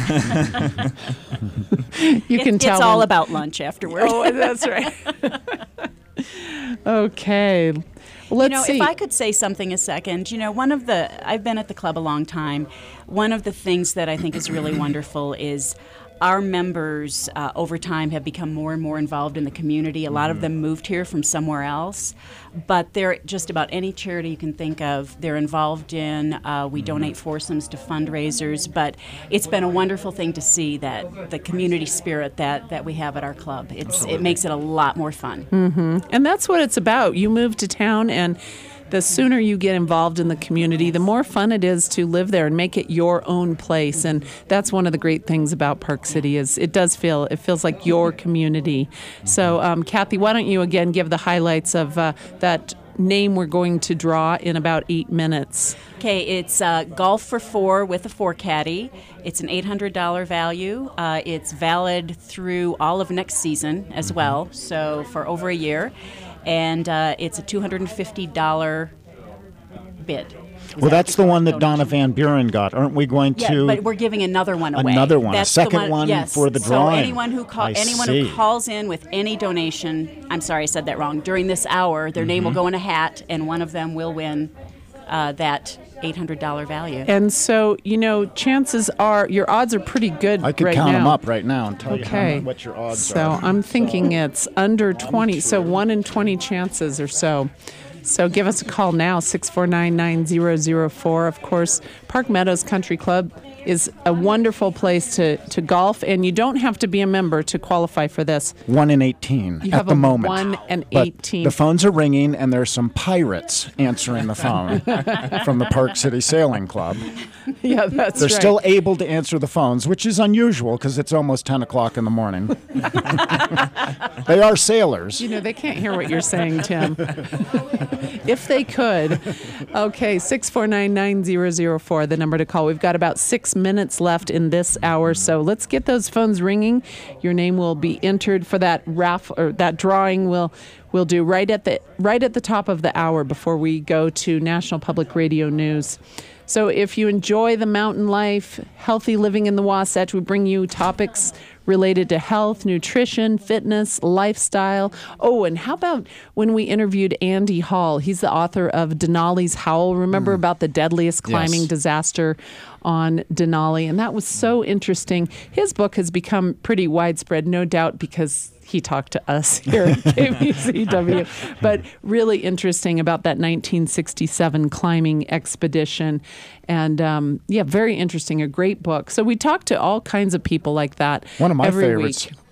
can It- tell. It's all when- about lunch afterward. Oh, that's right. Okay. Well, let's you know, see. if I could say something a second, you know, one of the, I've been at the club a long time. One of the things that I think is really wonderful is our members uh, over time have become more and more involved in the community. A lot of them moved here from somewhere else, but they're just about any charity you can think of, they're involved in. Uh, we donate foursomes to fundraisers, but it's been a wonderful thing to see that the community spirit that, that we have at our club. It's, it makes it a lot more fun. hmm And that's what it's about. You move to town, and the sooner you get involved in the community, the more fun it is to live there and make it your own place. And that's one of the great things about Park City is it does feel, it feels like your community. So, um, Kathy, why don't you again give the highlights of uh, that name we're going to draw in about eight minutes. Okay, it's uh, golf for four with a four caddy. It's an eight hundred dollars value. Uh, it's valid through all of next season as well, so for over a year. And uh, it's a two hundred fifty dollars bid. Is Well, that that's the one that Donna Van Buren got. Aren't we going Yeah, to? but we're giving another one away. Another one, a That's the second one yes. for the drawing. So anyone who call, I anyone see. who calls in with any donation, I'm sorry, I said that wrong. During this hour, their name will Mhm. go in a hat, and one of them will win uh, that eight hundred dollars value. And so, you know, chances are your odds are pretty good I could right count now. them up right now and tell you how, Okay. mu- what your odds So are. I'm thinking it's under twenty, so one in twenty chances or so. So give us a call now, six four nine, nine zero zero four. Of course, Park Meadows Country Club is a wonderful place to, to golf, and you don't have to be a member to qualify for this. One in eighteen You at have the a moment. one and But eighteen. the phones are ringing, and there's some pirates answering the phone from the Park City Sailing Club. Yeah, that's They're right. still able to answer the phones, which is unusual because it's almost ten o'clock in the morning. They are sailors. You know, they can't hear what you're saying, Tim. If they could. Okay, six four nine, nine zero zero four, the number to call. We've got about six minutes left in this hour, so let's get those phones ringing. Your name will be entered for that raffle, or that drawing we'll, we'll do right at the right at the top of the hour before we go to National Public Radio News. So if you enjoy the mountain life, healthy living in the Wasatch, we bring you topics related to health, nutrition, fitness, lifestyle. Oh, and how about when we interviewed Andy Hall? He's the author of Denali's Howl. Remember about the deadliest climbing Yes. disaster on Denali? And that was so interesting. His book has become pretty widespread, no doubt, because he talked to us here at K P C W. But really interesting about that nineteen sixty-seven climbing expedition. And um, yeah, very interesting, a great book. So we talk to all kinds of people like that One of my every favorites. week.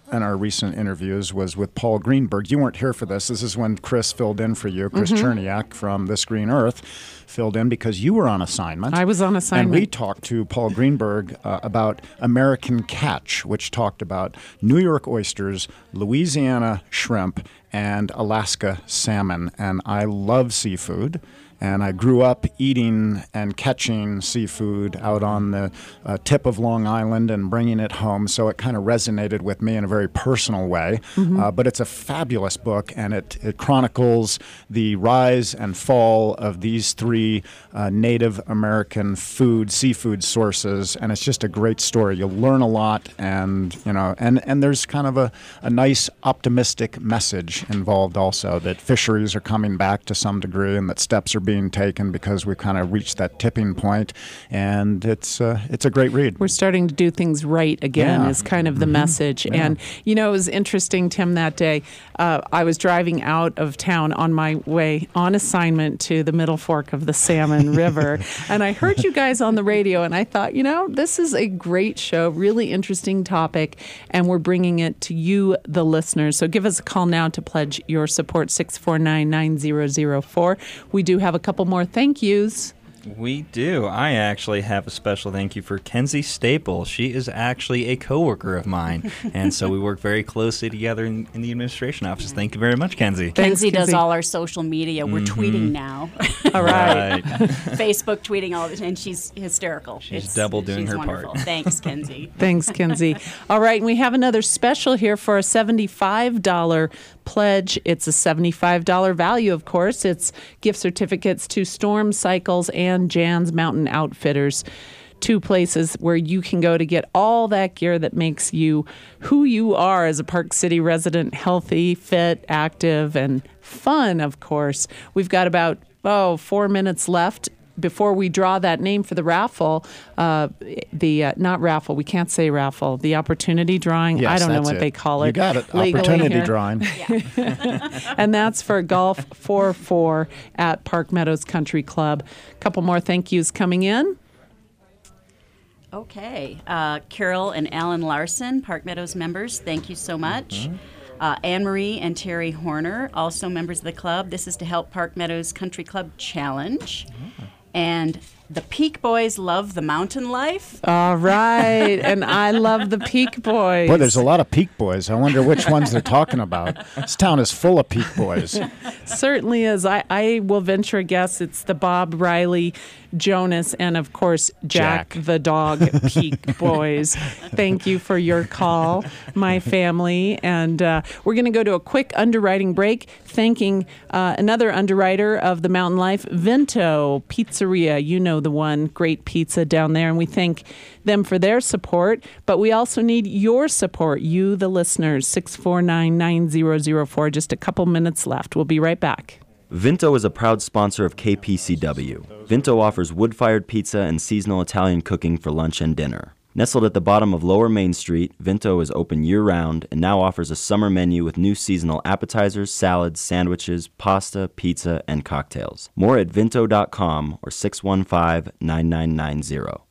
in our recent interviews was with Paul Greenberg. You weren't here for this. This is when Chris filled in for you. Chris Mhm. Cherniak from This Green Earth filled in because you were on assignment. I was on assignment. And we talked to Paul Greenberg uh, about American Catch, which talked about New York oysters, Louisiana shrimp, and Alaska salmon. And I love seafood. And I grew up eating and catching seafood out on the uh, tip of Long Island and bringing it home. So it kind of resonated with me in a very personal way. Mhm. Uh, but it's a fabulous book, and it, it chronicles the rise and fall of these three uh, Native American food, seafood sources. And it's just a great story. You'll learn a lot, and you know, and, and there's kind of a, a nice optimistic message involved also, that fisheries are coming back to some degree and that steps are being taken because we kind of reached that tipping point, and it's uh, it's a great read. We're starting to do things right again, Yeah. is kind of the Mhm. message. Yeah. And, you know, it was interesting, Tim, that day. Uh, I was driving out of town on my way on assignment to the Middle Fork of the Salmon River, and I heard you guys on the radio, and I thought, you know, this is a great show, really interesting topic, and we're bringing it to you, the listeners. So give us a call now to pledge your support, six four nine, nine zero zero four. We do have a couple more thank yous. We do. I actually have a special thank you for Kenzie Staple. She is actually a coworker of mine, and so we work very closely together in, in the administration office. Thank you very much, Kenzie. Kenzie does Kenzie. all our social media. We're Mhm. tweeting now. All right. Facebook tweeting all the and she's hysterical. She's It's- double doing she's her wonderful. part. Thanks, Kenzie. Thanks, Kenzie. All right, and we have another special here for a seventy-five dollars pledge. It's a seventy-five dollars value, of course. It's gift certificates to Storm Cycles and Jan's Mountain Outfitters, two places where you can go to get all that gear that makes you who you are as a Park City resident, healthy, fit, active, and fun, of course. We've got about, oh, four minutes left before we draw that name for the raffle, uh, the uh, not raffle, we can't say raffle, the opportunity drawing. Yes, I don't know that's what it. they call it. You got it. legally Opportunity here. drawing. And that's for Golf four four at Park Meadows Country Club. A couple more thank yous coming in. Okay. Uh, Carol and Alan Larson, Park Meadows members, thank you so much. Uh, Anne Marie and Terry Horner, also members of the club. This is to help Park Meadows Country Club Challenge. And the Peak Boys love the mountain life. All right. And I love the Peak Boys. Boy, there's a lot of Peak Boys. I wonder which ones they're talking about. This town is full of Peak Boys. Certainly is. I, I will venture a guess it's the Bob Riley, Jonas, and of course, Jack, Jack. the dog Peak Boys. Thank you for your call, my family. And uh, we're going to go to a quick underwriting break, thanking uh, another underwriter of the Mountain Life, Vinto Pizzeria. You know the one, great pizza down there. And we thank them for their support. But we also need your support, you, the listeners, six four nine, nine zero zero four. Just a couple minutes left. We'll be right back. Vinto is a proud sponsor of K P C W. Vinto offers wood-fired pizza and seasonal Italian cooking for lunch and dinner. Nestled at the bottom of Lower Main Street, Vinto is open year-round and now offers a summer menu with new seasonal appetizers, salads, sandwiches, pasta, pizza, and cocktails. More at vinto dot com or six one five, nine nine nine zero.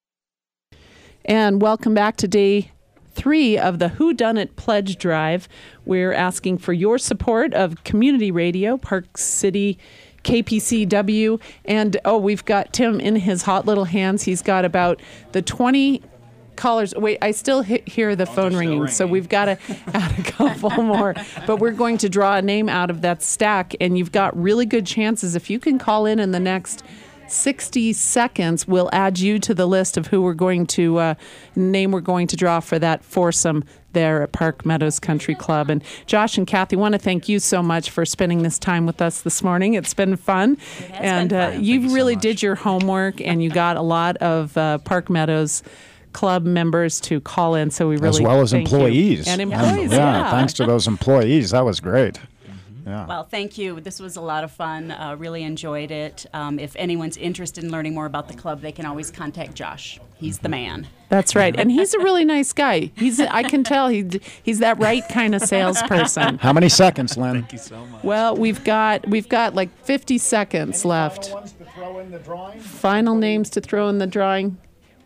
And welcome back to day three of the Who Done It Pledge Drive. We're asking for your support of community radio, Park City, K P C W. And, oh, we've got Tim in his hot little hands. He's got about the twenty callers. Wait, I still he- hear the phone ringing, so we've got to add a couple more. But we're going to draw a name out of that stack, and you've got really good chances. If you can call in in the next sixty seconds, we'll add you to the list of who we're going to uh, name we're going to draw for that foursome there at Park Meadows Country Club. And Josh and Kathy, want to thank you so much for spending this time with us this morning. It's been fun. It has and been uh, fun. you Thank you really so much. did your homework, and you got a lot of uh, Park Meadows Club members to call in, so we really As well as thank you. employees. And employees, yeah, yeah. thanks to those employees. That was great. Yeah. Well, thank you. This was a lot of fun. Uh, really enjoyed it. Um, if anyone's interested in learning more about the club, they can always contact Josh. He's the man. That's right. And he's a really nice guy. He's I can tell he he's that right kind of salesperson. How many seconds, Lynn? Thank you so much. Well, we've got we've got like fifty seconds left. Final names to throw in the drawing.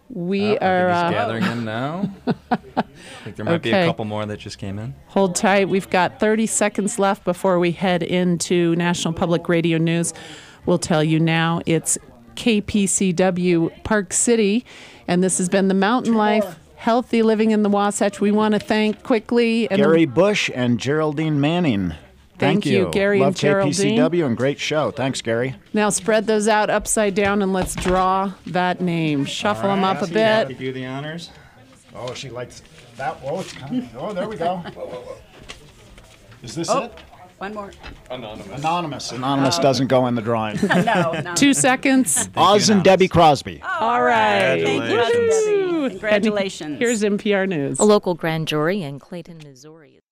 We Oh, are I think uh, he's gathering in now. I think there might be Okay. a couple more that just came in. Hold tight. We've got thirty seconds left before we head into National Public Radio News. We'll tell you now it's K P C W Park City, and this has been the Mountain Life Healthy Living in the Wasatch. We want to thank quickly and Gary Bush and Geraldine Manning. Thank Thank, you, Gary Love and Geraldine. K P C W and great show. Thanks, Gary. now spread those out upside down and let's draw that name. Shuffle them up a bit. Give you the honors. Oh, she likes that. Oh, it's coming. Oh, there we go. Is this Oh, it? one more. Anonymous. Anonymous. Anonymous doesn't go in the drawing. no, no. Two seconds. Oz and Debbie Crosby. All right. Thank you, Woo! Debbie. Congratulations. Here's N P R News. A local grand jury in Clayton, Missouri